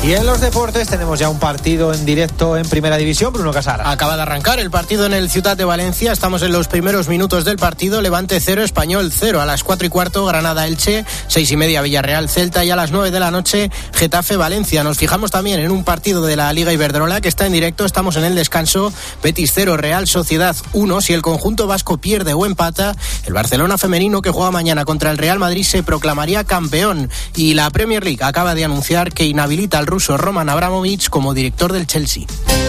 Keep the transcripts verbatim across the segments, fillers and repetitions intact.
Y en los deportes tenemos ya un partido en directo en Primera División. Bruno Casar. Acaba de arrancar el partido en el Ciutat de Valencia. Estamos en los primeros minutos del partido. Levante cero, Español cero. A las cuatro y cuarto, Granada-Elche. Seis y media, Villarreal-Celta. Y a las nueve de la noche, Getafe-Valencia. Nos fijamos también en un partido de la Liga Iberdrola que está en directo. Estamos en el descanso. Betis cero, Real Sociedad uno. Si el conjunto vasco pierde o empata, el Barcelona femenino, que juega mañana contra el Real Madrid, se proclamaría campeón. Y la Premier League acaba de anunciar que inhabilita al ruso Roman Abramovich como director del Chelsea.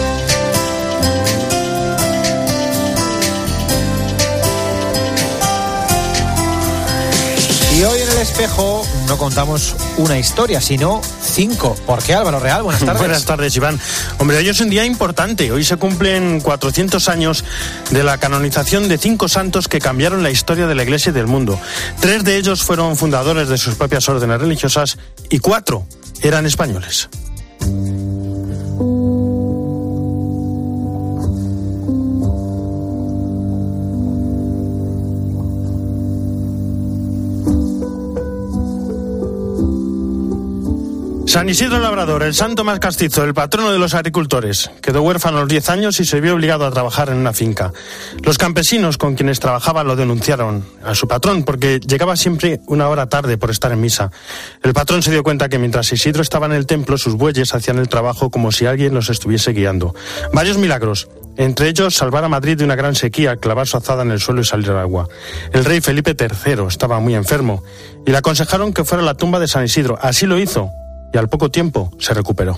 Y hoy en El Espejo no contamos una historia, sino cinco. ¿Por qué, Álvaro Real? Buenas tardes. Buenas tardes, Iván. Hombre, hoy es un día importante. Hoy se cumplen cuatrocientos años de la canonización de cinco santos que cambiaron la historia de la Iglesia y del mundo. Tres de ellos fueron fundadores de sus propias órdenes religiosas y cuatro eran españoles. San Isidro Labrador, el santo más castizo, el patrono de los agricultores. Quedó huérfano a los diez años y se vio obligado a trabajar en una finca. Los campesinos con quienes trabajaba lo denunciaron a su patrón porque llegaba siempre una hora tarde por estar en misa. El patrón se dio cuenta que mientras Isidro estaba en el templo, sus bueyes hacían el trabajo como si alguien los estuviese guiando. Varios milagros, entre ellos salvar a Madrid de una gran sequía, clavar su azada en el suelo y salir al agua. El rey Felipe tercero estaba muy enfermo y le aconsejaron que fuera a la tumba de San Isidro. Así lo hizo. Y al poco tiempo se recuperó.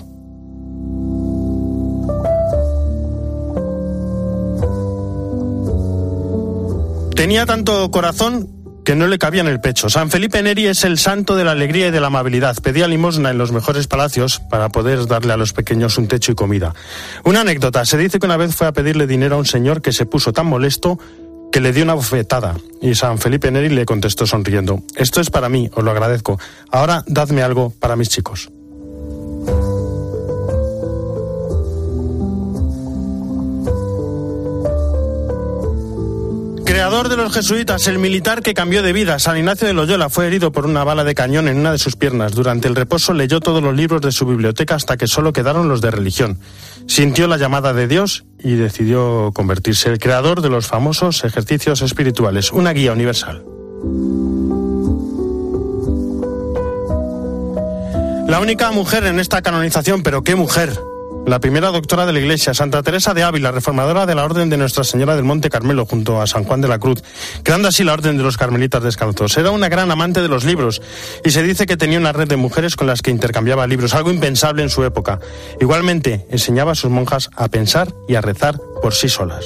Tenía tanto corazón que no le cabía en el pecho. San Felipe Neri es el santo de la alegría y de la amabilidad. Pedía limosna en los mejores palacios para poder darle a los pequeños un techo y comida. Una anécdota, se dice que una vez fue a pedirle dinero a un señor que se puso tan molesto que le dio una bofetada, y San Felipe Neri le contestó sonriendo: esto es para mí, os lo agradezco. Ahora dadme algo para mis chicos. Creador de los jesuitas, el militar que cambió de vida, San Ignacio de Loyola, fue herido por una bala de cañón en una de sus piernas. Durante el reposo leyó todos los libros de su biblioteca hasta que solo quedaron los de religión. Sintió la llamada de Dios y decidió convertirse. El creador de los famosos ejercicios espirituales, una guía universal. La única mujer en esta canonización, pero qué mujer. La primera doctora de la Iglesia, Santa Teresa de Ávila, reformadora de la Orden de Nuestra Señora del Monte Carmelo, junto a San Juan de la Cruz, creando así la Orden de los Carmelitas Descalzos. Era una gran amante de los libros y se dice que tenía una red de mujeres con las que intercambiaba libros, algo impensable en su época. Igualmente, enseñaba a sus monjas a pensar y a rezar por sí solas.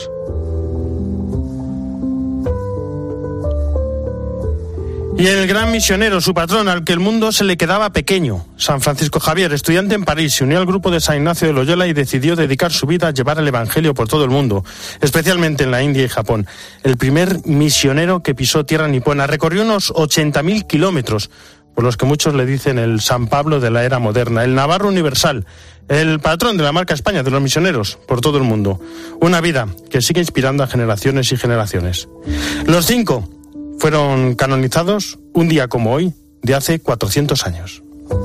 Y el gran misionero, su patrón, al que el mundo se le quedaba pequeño, San Francisco Javier, estudiante en París, se unió al grupo de San Ignacio de Loyola y decidió dedicar su vida a llevar el evangelio por todo el mundo, especialmente en la India y Japón. El primer misionero que pisó tierra nipona, recorrió unos ochenta mil kilómetros, por los que muchos le dicen el San Pablo de la era moderna, el Navarro universal, el patrón de la marca España, de los misioneros por todo el mundo. Una vida que sigue inspirando a generaciones y generaciones. Los cinco fueron canonizados un día como hoy, de hace cuatrocientos años.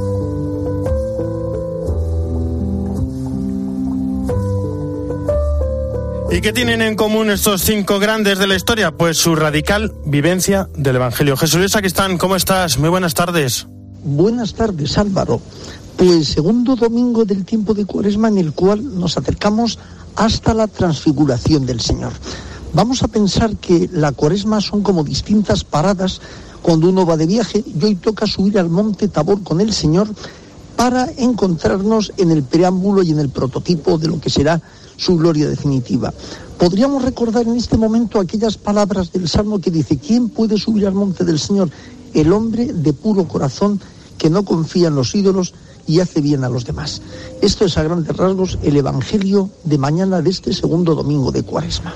¿Y qué tienen en común estos cinco grandes de la historia? Pues su radical vivencia del Evangelio. Jesús Luis Sacristán, ¿cómo estás? Muy buenas tardes. Buenas tardes, Álvaro. Pues segundo domingo del tiempo de Cuaresma, en el cual nos acercamos hasta la transfiguración del Señor. Vamos a pensar que la Cuaresma son como distintas paradas cuando uno va de viaje, y hoy toca subir al monte Tabor con el Señor para encontrarnos en el preámbulo y en el prototipo de lo que será su gloria definitiva. Podríamos recordar en este momento aquellas palabras del Salmo que dice: ¿quién puede subir al monte del Señor? El hombre de puro corazón, que no confía en los ídolos y hace bien a los demás. Esto es a grandes rasgos el Evangelio de mañana de este segundo domingo de Cuaresma.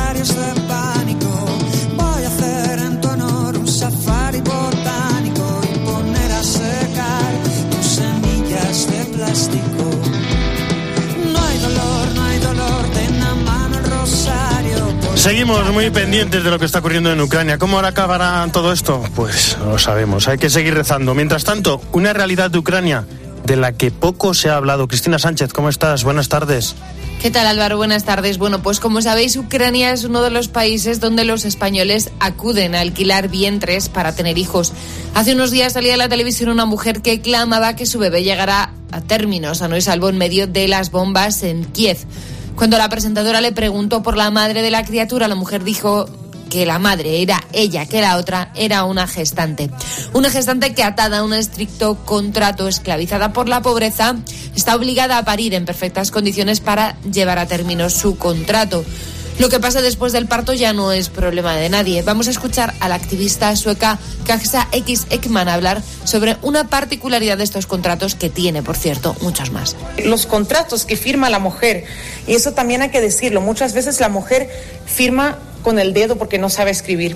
Voy a hacer en tu honor un safari botánico. Seguimos muy pendientes de lo que está ocurriendo en Ucrania. ¿Cómo ahora acabará todo esto? Pues no lo sabemos, hay que seguir rezando. Mientras tanto, una realidad de Ucrania de la que poco se ha hablado. Cristina Sánchez, ¿cómo estás? Buenas tardes. ¿Qué tal, Álvaro? Buenas tardes. Bueno, pues como sabéis, Ucrania es uno de los países donde los españoles acuden a alquilar vientres para tener hijos. Hace unos días salía en la televisión una mujer que clamaba que su bebé llegara a término sano y salvo en medio de las bombas en Kiev. Cuando la presentadora le preguntó por la madre de la criatura, la mujer dijo que la madre era ella, que la otra era una gestante. Una gestante que, atada a un estricto contrato, esclavizada por la pobreza, está obligada a parir en perfectas condiciones para llevar a término su contrato. Lo que pasa después del parto ya no es problema de nadie. Vamos a escuchar a la activista sueca Kajsa X. Ekman hablar sobre una particularidad de estos contratos que tiene, por cierto, muchos más. Los contratos que firma la mujer, y eso también hay que decirlo, muchas veces la mujer firma con el dedo porque no sabe escribir.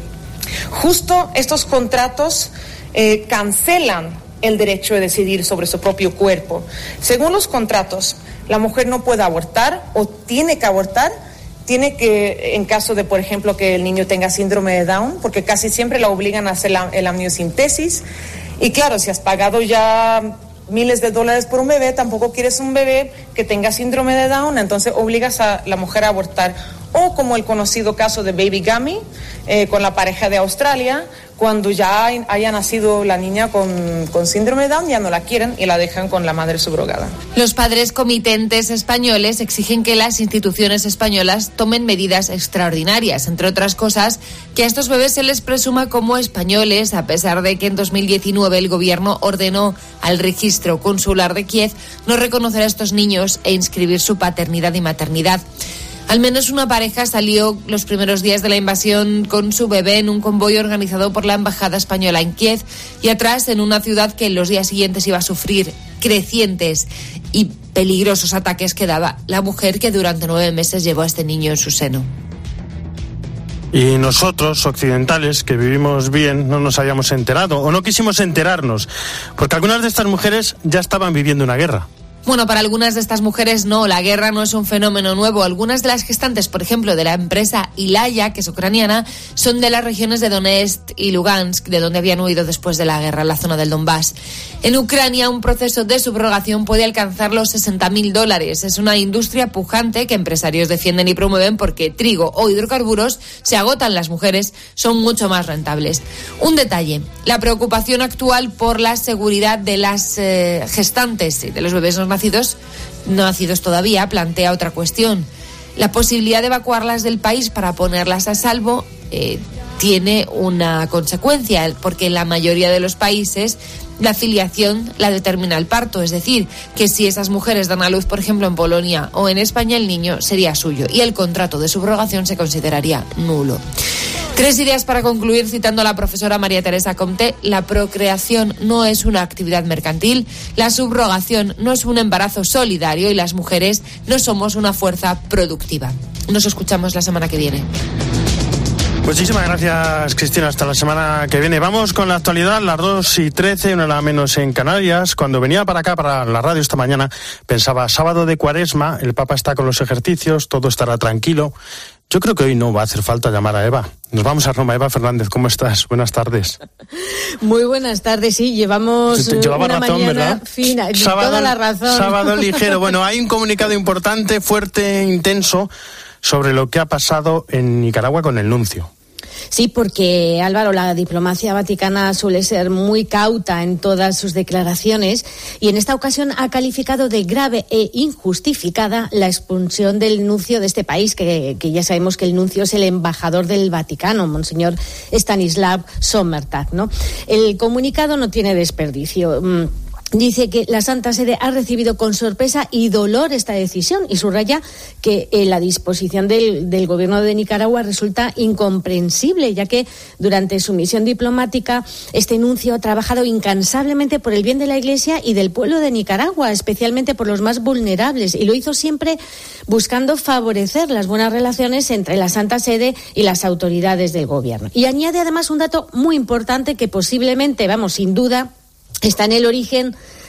Justo estos contratos eh, cancelan el derecho de decidir sobre su propio cuerpo. Según los contratos, la mujer no puede abortar o tiene que abortar. Tiene que, en caso de, por ejemplo, que el niño tenga síndrome de Down, porque casi siempre la obligan a hacer la, el amniocentesis. Y claro, si has pagado ya miles de dólares por un bebé, tampoco quieres un bebé que tenga síndrome de Down, entonces obligas a la mujer a abortar. O como el conocido caso de Baby Gummy, eh, con la pareja de Australia, cuando ya haya nacido la niña con, con síndrome de Down, ya no la quieren y la dejan con la madre subrogada. Los padres comitentes españoles exigen que las instituciones españolas tomen medidas extraordinarias, entre otras cosas, que a estos bebés se les presuma como españoles, a pesar de que en dos mil diecinueve el gobierno ordenó al registro consular de Kiev no reconocer a estos niños e inscribir su paternidad y maternidad. Al menos una pareja salió los primeros días de la invasión con su bebé en un convoy organizado por la Embajada Española en Kiev y atrás en una ciudad que en los días siguientes iba a sufrir crecientes y peligrosos ataques que daba la mujer que durante nueve meses llevó a este niño en su seno. Y nosotros, occidentales, que vivimos bien, no nos habíamos enterado o no quisimos enterarnos, porque algunas de estas mujeres ya estaban viviendo una guerra. Bueno, para algunas de estas mujeres no, la guerra no es un fenómeno nuevo. Algunas de las gestantes, por ejemplo, de la empresa Ilaya, que es ucraniana, son de las regiones de Donetsk y Lugansk, de donde habían huido después de la guerra, la zona del Donbass. En Ucrania, un proceso de subrogación puede alcanzar los sesenta mil dólares. Es una industria pujante que empresarios defienden y promueven porque trigo o hidrocarburos se agotan, las mujeres son mucho más rentables. Un detalle, la preocupación actual por la seguridad de las eh, gestantes y de los bebés no nacidos nacidos, no nacidos todavía, plantea otra cuestión. La posibilidad de evacuarlas del país para ponerlas a salvo eh, tiene una consecuencia, porque en la mayoría de los países la filiación la determina el parto, es decir, que si esas mujeres dan a luz, por ejemplo, en Polonia o en España, el niño sería suyo y el contrato de subrogación se consideraría nulo. Tres ideas para concluir citando a la profesora María Teresa Comte. La procreación no es una actividad mercantil, la subrogación no es un embarazo solidario y las mujeres no somos una fuerza productiva. Nos escuchamos la semana que viene. Muchísimas gracias, Cristina. Hasta la semana que viene. Vamos con la actualidad, las dos y trece, una hora menos en Canarias. Cuando venía para acá, para la radio esta mañana, pensaba, sábado de Cuaresma, el Papa está con los ejercicios, todo estará tranquilo. Yo creo que hoy no va a hacer falta llamar a Eva. Nos vamos a Roma. Eva Fernández, ¿cómo estás? Buenas tardes. Muy buenas tardes, sí, llevamos Llevaba una razón, mañana ¿verdad? fina, sábado, toda la razón. Sábado ligero. Bueno, hay un comunicado importante, fuerte, intenso, sobre lo que ha pasado en Nicaragua con el nuncio. Sí, porque, Álvaro, la diplomacia vaticana suele ser muy cauta en todas sus declaraciones y en esta ocasión ha calificado de grave e injustificada la expulsión del nuncio de este país, que, que ya sabemos que el nuncio es el embajador del Vaticano, Monseñor Stanislav Sommertag, ¿no? El comunicado no tiene desperdicio. Dice que la Santa Sede ha recibido con sorpresa y dolor esta decisión y subraya que eh, la disposición del, del gobierno de Nicaragua resulta incomprensible, ya que durante su misión diplomática este nuncio ha trabajado incansablemente por el bien de la Iglesia y del pueblo de Nicaragua, especialmente por los más vulnerables, y lo hizo siempre buscando favorecer las buenas relaciones entre la Santa Sede y las autoridades del gobierno. Y añade además un dato muy importante que posiblemente, vamos, sin duda, está en el origen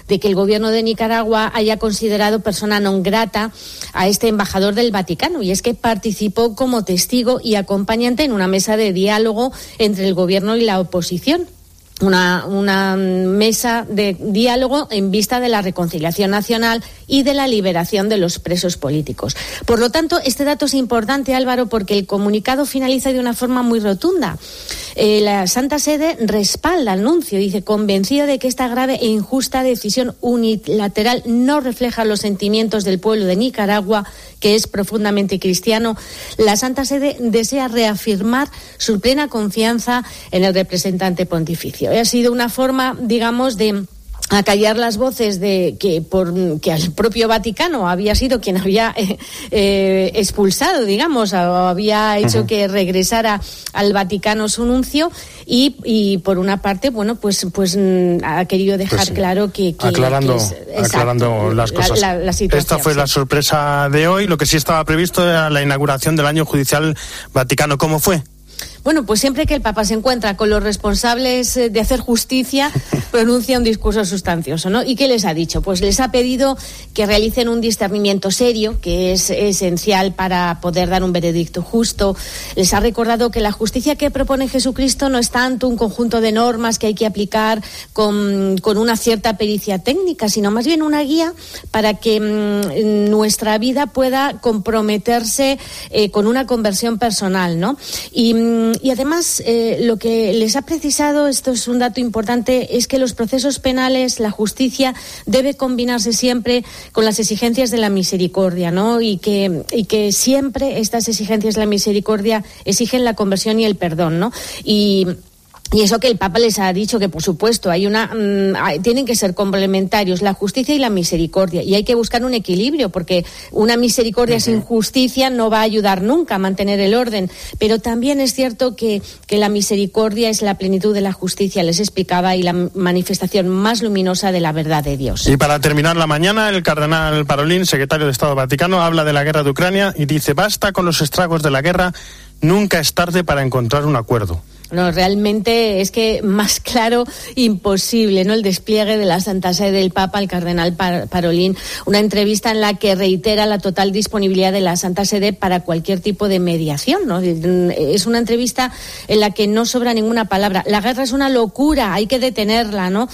de que el gobierno de Nicaragua haya considerado persona non grata a este embajador del Vaticano, y es que participó como testigo y acompañante en una mesa de diálogo entre el gobierno y la oposición. Una, una mesa de diálogo en vista de la reconciliación nacional y de la liberación de los presos políticos. Por lo tanto, este dato es importante, Álvaro, porque el comunicado finaliza de una forma muy rotunda. Eh, la Santa Sede respalda el anuncio, dice, convencida de que esta grave e injusta decisión unilateral no refleja los sentimientos del pueblo de Nicaragua, que es profundamente cristiano. La Santa Sede desea reafirmar su plena confianza en el representante pontificio. Ha sido una forma, digamos, de acallar las voces de que por que al propio Vaticano había sido quien había eh, eh, expulsado, digamos, o había hecho uh-huh. que regresara al Vaticano su nuncio, y, y por una parte, bueno, pues pues ha querido dejar pues sí. claro que, que aclarando, que es, aclarando exacto, las cosas. La, la, la Esta fue sí. la sorpresa de hoy. Lo que sí estaba previsto era la inauguración del año judicial Vaticano. ¿Cómo fue? Bueno, pues siempre que el Papa se encuentra con los responsables de hacer justicia, pronuncia un discurso sustancioso, ¿no? ¿Y qué les ha dicho? Pues les ha pedido que realicen un discernimiento serio, que es esencial para poder dar un veredicto justo. Les ha recordado que la justicia que propone Jesucristo no es tanto un conjunto de normas que hay que aplicar con, con una cierta pericia técnica, sino más bien una guía para que mmm, nuestra vida pueda comprometerse eh, con una conversión personal, ¿no? Y Y además, eh, lo que les ha precisado, esto es un dato importante, es que los procesos penales, la justicia, debe combinarse siempre con las exigencias de la misericordia, ¿no? Y que, y que siempre estas exigencias de la misericordia exigen la conversión y el perdón, ¿no? Y Y eso que el Papa les ha dicho, que por supuesto hay una mmm, tienen que ser complementarios, la justicia y la misericordia, y hay que buscar un equilibrio, porque una misericordia uh-huh. sin justicia no va a ayudar nunca a mantener el orden. Pero también es cierto que, que la misericordia es la plenitud de la justicia, les explicaba, y la manifestación más luminosa de la verdad de Dios. Y para terminar la mañana, el cardenal Parolin, secretario de Estado Vaticano, habla de la guerra de Ucrania y dice: basta con los estragos de la guerra, nunca es tarde para encontrar un acuerdo. No, realmente es que más claro imposible, ¿no? El despliegue de la Santa Sede del Papa al cardenal Parolin, una entrevista en la que reitera la total disponibilidad de la Santa Sede para cualquier tipo de mediación, ¿no? Es una entrevista en la que no sobra ninguna palabra. La guerra es una locura, hay que detenerla, ¿no?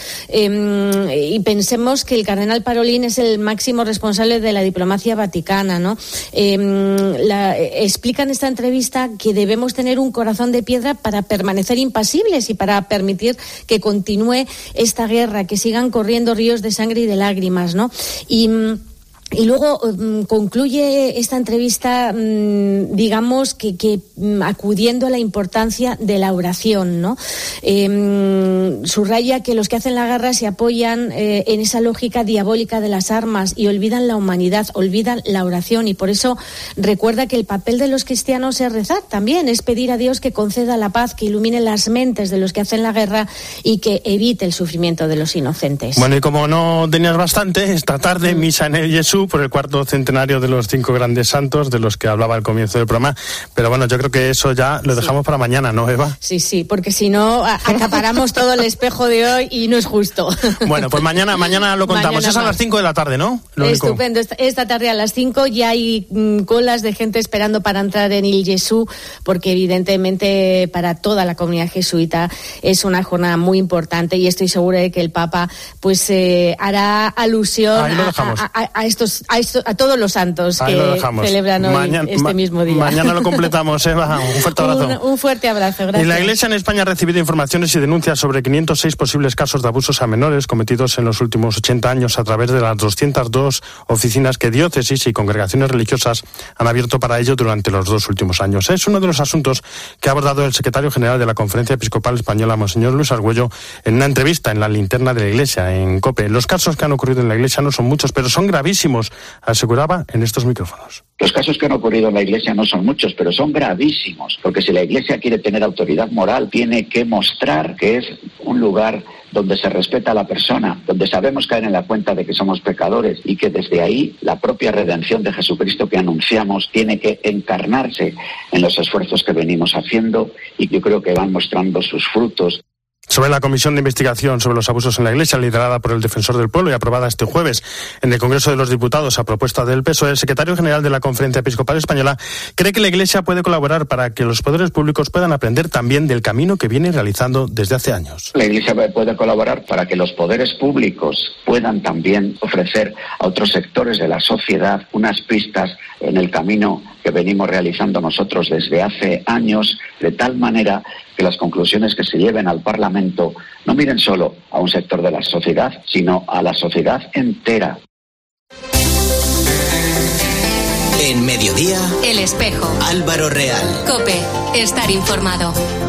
Eh, y pensemos que el cardenal Parolin es el máximo responsable de la diplomacia vaticana, ¿no? Eh, la, explica en esta entrevista que debemos tener un corazón de piedra para permanecer permanecer impasibles y para permitir que continúe esta guerra, que sigan corriendo ríos de sangre y de lágrimas, ¿no? Y Y luego um, concluye esta entrevista, um, digamos, que, que um, acudiendo a la importancia de la oración, ¿no? Eh, um, subraya que los que hacen la guerra se apoyan eh, en esa lógica diabólica de las armas y olvidan la humanidad, olvidan la oración, y por eso recuerda que el papel de los cristianos es rezar también, es pedir a Dios que conceda la paz, que ilumine las mentes de los que hacen la guerra y que evite el sufrimiento de los inocentes. Bueno, y como no tenías bastante, esta tarde, mm. misa en el Jesús por el cuarto centenario de los cinco grandes santos de los que hablaba al comienzo del programa, pero bueno, yo creo que eso ya lo dejamos sí. para mañana, ¿no, Eva? Sí, sí, porque si no acaparamos todo el espejo de hoy y no es justo. Bueno, pues mañana mañana lo contamos. Mañana es a las cinco de la tarde, ¿no? Lo Estupendo, esta, esta tarde a las cinco ya hay mm, colas de gente esperando para entrar en el Jesús, porque evidentemente para toda la comunidad jesuita es una jornada muy importante, y estoy segura de que el Papa pues eh, hará alusión a, a, a, a estos A, esto, a todos los santos Ahí que celebran hoy mañana, este ma- mismo día. Mañana lo completamos, Eva. Un fuerte abrazo. Un, un fuerte abrazo, gracias. Y la Iglesia en España ha recibido informaciones y denuncias sobre quinientos seis posibles casos de abusos a menores cometidos en los últimos ochenta años a través de las doscientas dos oficinas que diócesis y congregaciones religiosas han abierto para ello durante los dos últimos años. Es uno de los asuntos que ha abordado el secretario general de la Conferencia Episcopal Española, Monseñor Luis Argüello, en una entrevista en la Linterna de la Iglesia, en COPE. Los casos que han ocurrido en la Iglesia no son muchos, pero son gravísimos, aseguraba en estos micrófonos. Los casos que han ocurrido en la Iglesia no son muchos, pero son gravísimos, porque si la Iglesia quiere tener autoridad moral, tiene que mostrar que es un lugar donde se respeta a la persona, donde sabemos caer en la cuenta de que somos pecadores, y que desde ahí la propia redención de Jesucristo que anunciamos tiene que encarnarse en los esfuerzos que venimos haciendo, y yo creo que van mostrando sus frutos. Sobre la comisión de investigación sobre los abusos en la Iglesia, liderada por el Defensor del Pueblo y aprobada este jueves en el Congreso de los Diputados a propuesta del P S O E, el secretario general de la Conferencia Episcopal Española cree que la Iglesia puede colaborar para que los poderes públicos puedan aprender también del camino que viene realizando desde hace años. La Iglesia puede colaborar para que los poderes públicos puedan también ofrecer a otros sectores de la sociedad unas pistas en el camino que venimos realizando nosotros desde hace años, de tal manera que las conclusiones que se lleven al Parlamento no miren solo a un sector de la sociedad, sino a la sociedad entera. En Mediodía, El Espejo. Álvaro Real. COPE. Estar informado.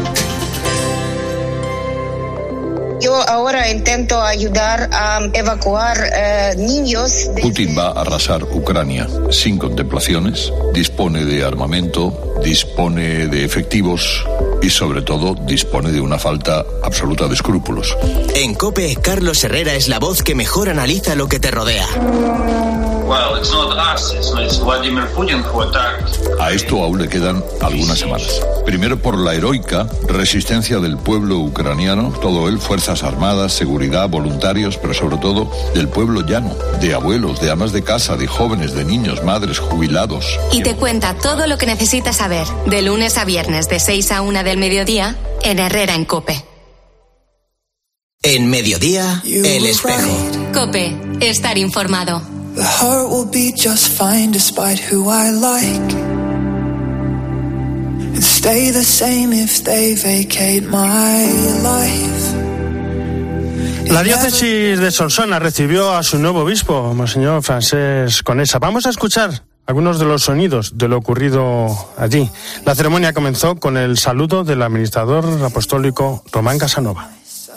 Yo ahora intento ayudar a evacuar eh, niños. Desde... Putin va a arrasar Ucrania sin contemplaciones, dispone de armamento, dispone de efectivos y sobre todo dispone de una falta absoluta de escrúpulos. En COPE, Carlos Herrera es la voz que mejor analiza lo que te rodea. A esto aún le quedan algunas semanas. Primero por la heroica resistencia del pueblo ucraniano, todo él, fuerzas armadas, seguridad, voluntarios, pero sobre todo del pueblo llano, de abuelos, de amas de casa, de jóvenes, de niños, madres, jubilados. Y te cuenta todo lo que necesitas saber, de lunes a viernes, de seis a una del mediodía, en Herrera en COPE. En Mediodía, El Espejo. COPE. Estar informado. The heart will be just fine despite who I like, and stay the same if they vacate my life. La diócesis de Solsona recibió a su nuevo obispo, Monseñor Francesc Conesa. Vamos a escuchar algunos de los sonidos de lo ocurrido allí. La ceremonia comenzó con el saludo del administrador apostólico Román Casanova.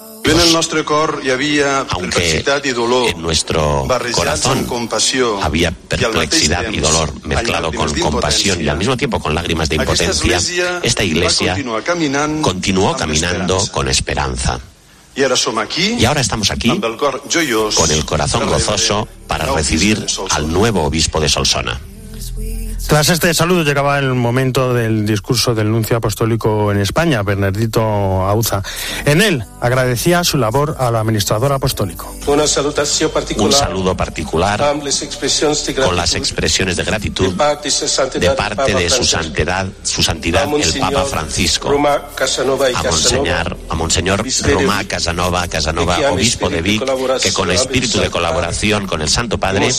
Aunque en nuestro corazón había perplexidad y dolor mezclado con compasión y al mismo tiempo con lágrimas de impotencia, esta iglesia continuó caminando con esperanza. Y ahora estamos aquí con el corazón gozoso para recibir al nuevo obispo de Solsona. Tras este saludo llegaba el momento del discurso del nuncio apostólico en España, Bernardito Auza. En él agradecía su labor al administrador apostólico. Un saludo particular con las expresiones de gratitud de parte de su santidad, su santidad el Papa Francisco, a Monseñor, a Monseñor Romà Casanova, Casanova, obispo de Vic, que con espíritu de colaboración con el Santo Padre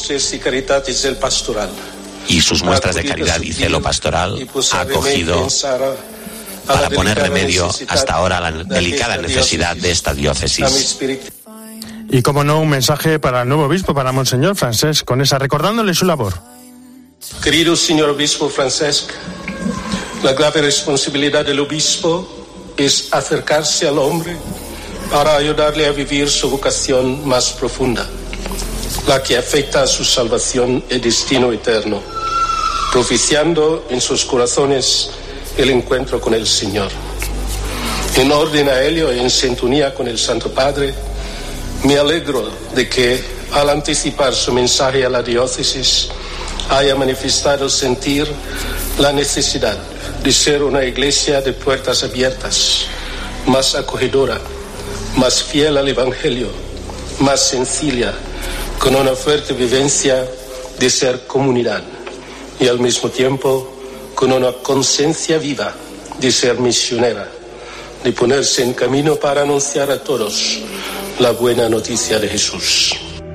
y sus muestras de caridad y celo pastoral ha acogido para poner remedio hasta ahora a la delicada necesidad de esta diócesis. Y como no, un mensaje para el nuevo obispo, para Monseñor Francesc Conesa, recordándole su labor. Querido señor obispo Francesc, la grave responsabilidad del obispo es acercarse al hombre para ayudarle a vivir su vocación más profunda, la que afecta a su salvación y destino eterno, propiciando en sus corazones el encuentro con el Señor. En orden a ello y en sintonía con el Santo Padre, me alegro de que, al anticipar su mensaje a la diócesis, haya manifestado sentir la necesidad de ser una iglesia de puertas abiertas, más acogedora, más fiel al Evangelio, más sencilla, con una fuerte vivencia de ser comunidad y al mismo tiempo con una conciencia viva de ser misionera, de ponerse en camino para anunciar a todos la buena noticia de Jesús.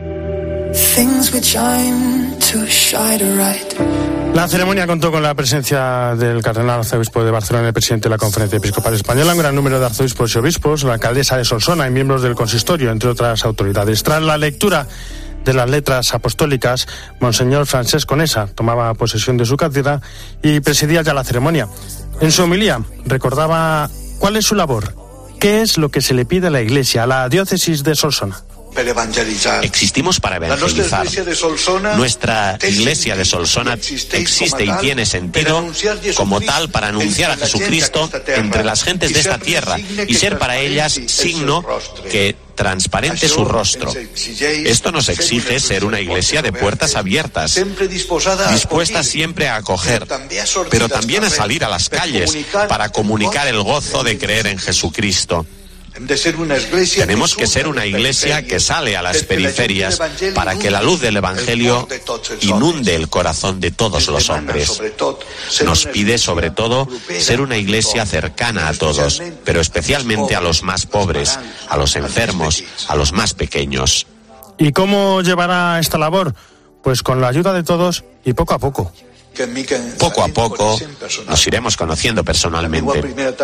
La ceremonia contó con la presencia del cardenal arzobispo de Barcelona, el presidente de la Conferencia Episcopal Española, un gran número de arzobispos y obispos, la alcaldesa de Solsona y miembros del consistorio, entre otras autoridades. Tras la lectura de las letras apostólicas, Monseñor Francesc Conesa tomaba posesión de su cátedra y presidía ya la ceremonia. En su homilía recordaba cuál es su labor, qué es lo que se le pide a la Iglesia, a la diócesis de Solsona. Existimos para evangelizar. Nuestra iglesia de Solsona existe y tiene sentido como tal para anunciar a Jesucristo entre las gentes de esta tierra y ser para ellas signo que transparente su rostro. Esto nos exige ser una iglesia de puertas abiertas, dispuesta siempre a acoger, pero también a salir a las calles para comunicar el gozo de creer en Jesucristo. Tenemos que ser una iglesia que sale a las periferias para que la luz del Evangelio inunde el corazón de todos los hombres. Nos pide sobre todo ser una iglesia cercana a todos, pero especialmente a los más pobres, a los enfermos, a los más pequeños. ¿Y cómo llevará esta labor? Pues con la ayuda de todos y poco a poco. Poco a poco nos iremos conociendo personalmente.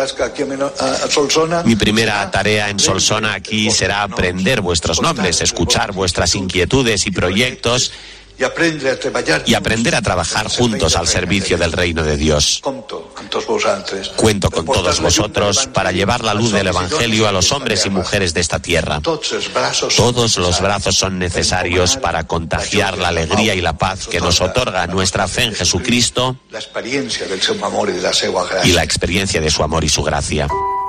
Mi primera tarea en Solsona aquí será aprender vuestros nombres, escuchar vuestras inquietudes y proyectos y aprender a trabajar juntos al servicio del reino de Dios. Cuento con todos vosotros para llevar la luz del Evangelio a los hombres y mujeres de esta tierra. Todos los brazos son necesarios para contagiar la alegría y la paz que nos otorga nuestra fe en Jesucristo y la experiencia de su amor y su gracia.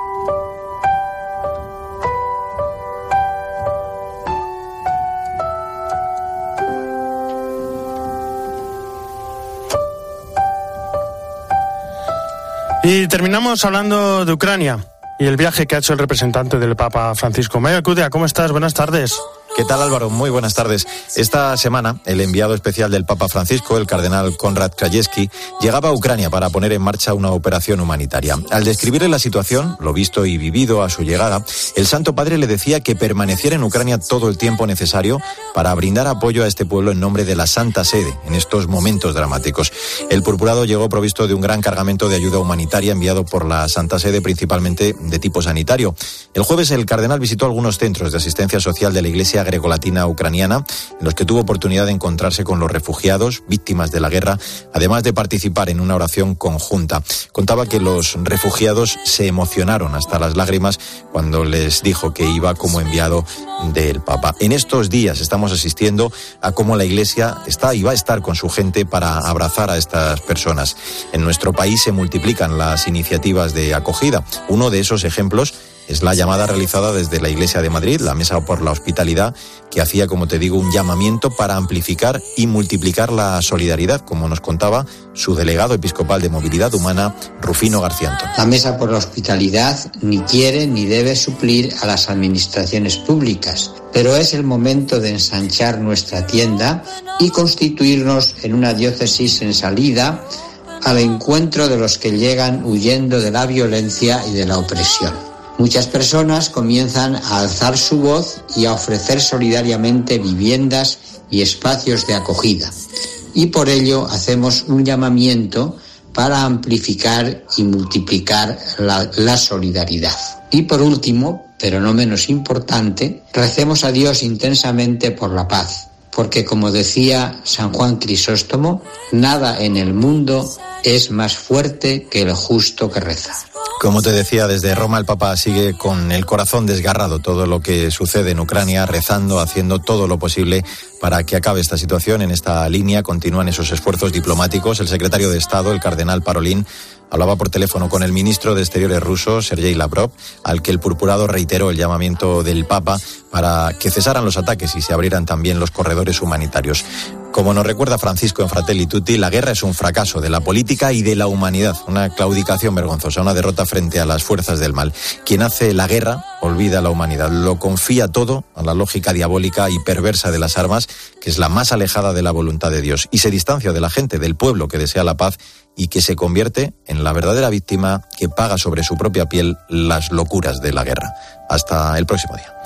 Y terminamos hablando de Ucrania y el viaje que ha hecho el representante del Papa Francisco. Mario Alcudia, ¿cómo estás? Buenas tardes. ¿Qué tal, Álvaro? Muy buenas tardes. Esta semana, el enviado especial del Papa Francisco, el cardenal Konrad Krajewski, llegaba a Ucrania para poner en marcha una operación humanitaria. Al describirle la situación, lo visto y vivido a su llegada, el Santo Padre le decía que permaneciera en Ucrania todo el tiempo necesario para brindar apoyo a este pueblo en nombre de la Santa Sede en estos momentos dramáticos. El purpurado llegó provisto de un gran cargamento de ayuda humanitaria enviado por la Santa Sede, principalmente de tipo sanitario. El jueves el cardenal visitó algunos centros de asistencia social de la Iglesia grecolatina ucraniana, en los que tuvo oportunidad de encontrarse con los refugiados, víctimas de la guerra, además de participar en una oración conjunta. Contaba que los refugiados se emocionaron hasta las lágrimas cuando les dijo que iba como enviado del Papa. En estos días estamos asistiendo a cómo la Iglesia está y va a estar con su gente para abrazar a estas personas. En nuestro país se multiplican las iniciativas de acogida. Uno de esos ejemplos es la llamada realizada desde la Iglesia de Madrid, la Mesa por la Hospitalidad, que hacía, como te digo, un llamamiento para amplificar y multiplicar la solidaridad, como nos contaba su delegado episcopal de Movilidad Humana, Rufino Garcianto. La Mesa por la Hospitalidad ni quiere ni debe suplir a las administraciones públicas, pero es el momento de ensanchar nuestra tienda y constituirnos en una diócesis en salida al encuentro de los que llegan huyendo de la violencia y de la opresión. Muchas personas comienzan a alzar su voz y a ofrecer solidariamente viviendas y espacios de acogida. Y por ello hacemos un llamamiento para amplificar y multiplicar la, la solidaridad. Y por último, pero no menos importante, recemos a Dios intensamente por la paz, porque como decía San Juan Crisóstomo, nada en el mundo es más fuerte que el justo que reza. Como te decía, desde Roma el Papa sigue con el corazón desgarrado todo lo que sucede en Ucrania, rezando, haciendo todo lo posible para que acabe esta situación. En esta línea continúan esos esfuerzos diplomáticos. El secretario de Estado, el cardenal Parolin, hablaba por teléfono con el ministro de Exteriores ruso, Sergei Lavrov, al que el purpurado reiteró el llamamiento del Papa para que cesaran los ataques y se abrieran también los corredores humanitarios. Como nos recuerda Francisco en Fratelli Tutti, la guerra es un fracaso de la política y de la humanidad, una claudicación vergonzosa, una derrota frente a las fuerzas del mal. Quien hace la guerra olvida a la humanidad, lo confía todo a la lógica diabólica y perversa de las armas, que es la más alejada de la voluntad de Dios, y se distancia de la gente, del pueblo que desea la paz y que se convierte en la verdadera víctima que paga sobre su propia piel las locuras de la guerra. Hasta el próximo día.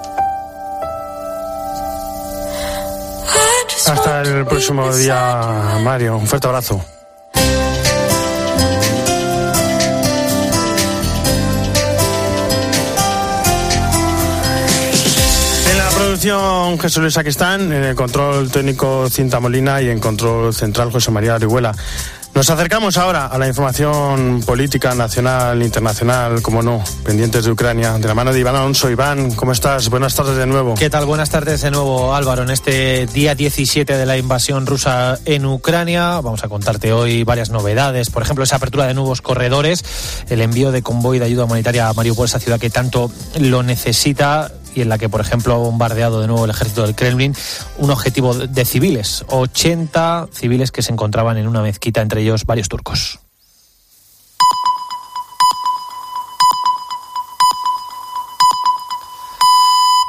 Hasta el próximo día, Mario. Un fuerte abrazo. En la producción, Jesús Luis Aquistán, en el control técnico Cinta Molina y en control central José María Orihuela. Nos acercamos ahora a la información política nacional, internacional, como no, pendientes de Ucrania, de la mano de Iván Alonso. Iván, ¿cómo estás? Buenas tardes de nuevo. ¿Qué tal? Buenas tardes de nuevo, Álvaro. En este día diecisiete de la invasión rusa en Ucrania, vamos a contarte hoy varias novedades. Por ejemplo, esa apertura de nuevos corredores, el envío de convoy de ayuda humanitaria a Mariupol, esa ciudad que tanto lo necesita, y en la que, por ejemplo, ha bombardeado de nuevo el ejército del Kremlin un objetivo de civiles, ochenta civiles que se encontraban en una mezquita, entre ellos varios turcos.